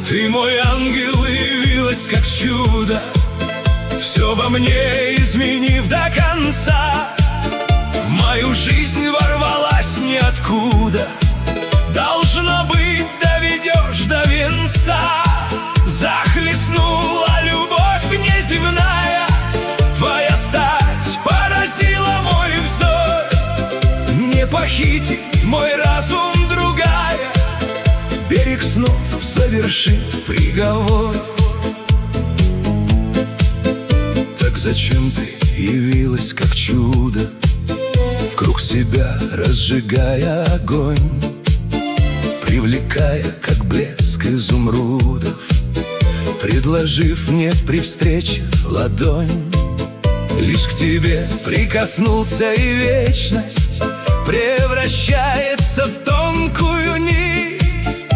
Ты мой ангел, и явилась как чудо, все во мне изменив до конца. В мою жизнь ворвалась ниоткуда, должно быть, доведешь до венца. Захлестнула любовь неземная, твоя стать поразила мой взор. Не похитит мой разум другая, берег снов совершит приговор. Так зачем ты явилась как чудо, вкруг себя разжигая огонь, привлекая, как блеск изумрудов, предложив мне при встрече ладонь. Лишь к тебе прикоснулся, и вечность превращается в тонкую